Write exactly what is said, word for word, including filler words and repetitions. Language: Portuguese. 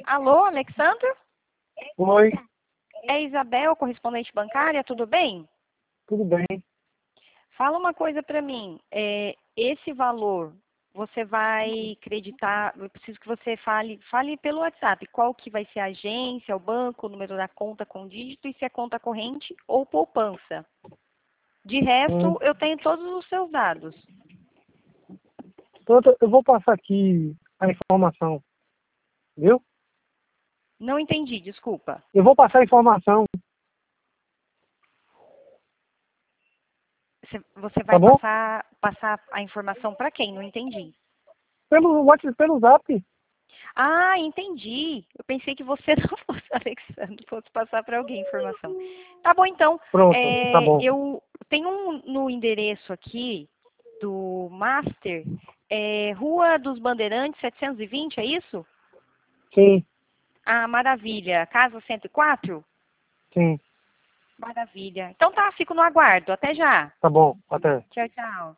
Alô, Alexandre? Oi, É Isabel, correspondente bancária, tudo bem? tudo bem? Fala uma coisa para mim. É, esse valor, você vai acreditar? Eu preciso que você fale, fale pelo WhatsApp. Qual que vai ser a agência, o banco, o número da conta com dígito e se é conta corrente ou poupança. De resto, Hum, eu tenho todos os seus dados. pronto, eu vou passar aqui a informação, viu? Não entendi, desculpa. Eu vou passar a informação, Você você tá vai bom? passar, passar a informação para quem? Não entendi. Pelo WhatsApp, pelo Zap. Ah, entendi. Eu pensei que você não fosse Alexandre, fosse passar para alguém a informação. Tá bom, então. Pronto, tá É, bom. eu tenho um no endereço aqui do Master, é, Rua dos Bandeirantes, setecentos e vinte, é isso? Sim, Ah, maravilha. Casa cento e quatro? sim, Maravilha. Então tá, fico no aguardo. Até já. tá bom, até. Tchau, tchau.